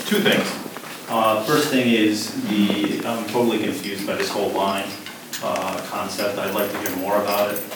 Two things. First thing is I'm totally confused by this whole line concept. I'd like to hear more about it.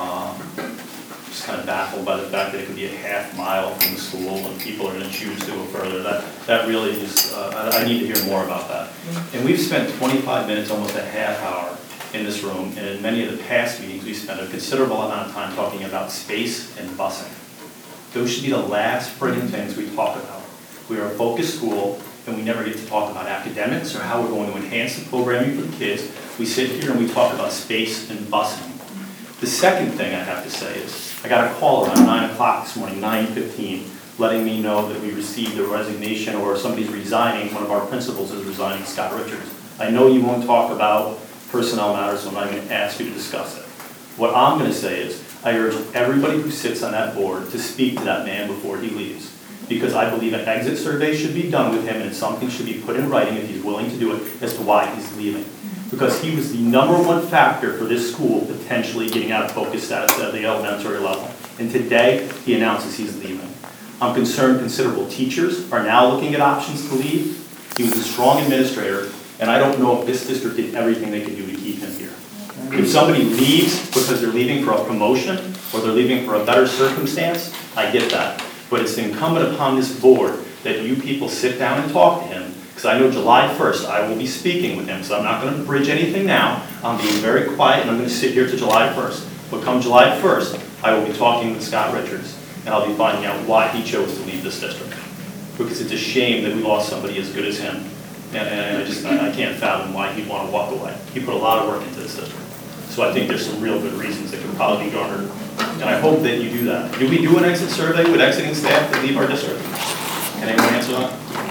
Just kind of baffled by the fact that it could be a half mile from the school and people are going to choose to go further. That really is, I need to hear more about that. And we've spent 25 minutes, almost a half hour in this room, and in many of the past meetings, we spent a considerable amount of time talking about space and busing. Those should be the last friggin' things we talk about. We are a focused school, and we never get to talk about academics or how we're going to enhance the programming for the kids. We sit here and we talk about space and busing. The second thing I have to say is, I got a call around 9 o'clock this morning, 9:15, letting me know that we received a resignation or somebody's resigning. One of our principals is resigning, Scott Richards. I know you won't talk about personnel matters, so I'm not going to ask you to discuss it. What I'm going to say is, I urge everybody who sits on that board to speak to that man before he leaves. Because I believe an exit survey should be done with him and something should be put in writing if he's willing to do it as to why he's leaving. Because he was the #1 factor for this school potentially getting out of focus status at the elementary level. And today, he announces he's leaving. I'm concerned considerable teachers are now looking at options to leave. He was a strong administrator, and I don't know if this district did everything they could do to keep him here. If somebody leaves because they're leaving for a promotion or they're leaving for a better circumstance, I get that. But it's incumbent upon this board that you people sit down and talk to him, because I know July 1st I will be speaking with him, so I'm not going to bridge anything now. I'm being very quiet and I'm going to sit here to July 1st. But come July 1st, I will be talking with Scott Richards and I'll be finding out why he chose to leave this district. Because it's a shame that we lost somebody as good as him. And I can't fathom why he'd want to walk away. He put a lot of work into this district. So I think there's some real good reasons that could probably be garnered. And I hope that you do that. Do we do an exit survey with exiting staff that leave our district? Can anyone answer that?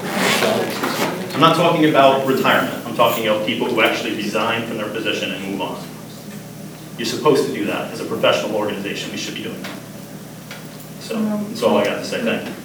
I'm not talking about retirement. I'm talking about people who actually resign from their position and move on. You're supposed to do that. As a professional organization, we should be doing that. So that's all I got to say. Thank you.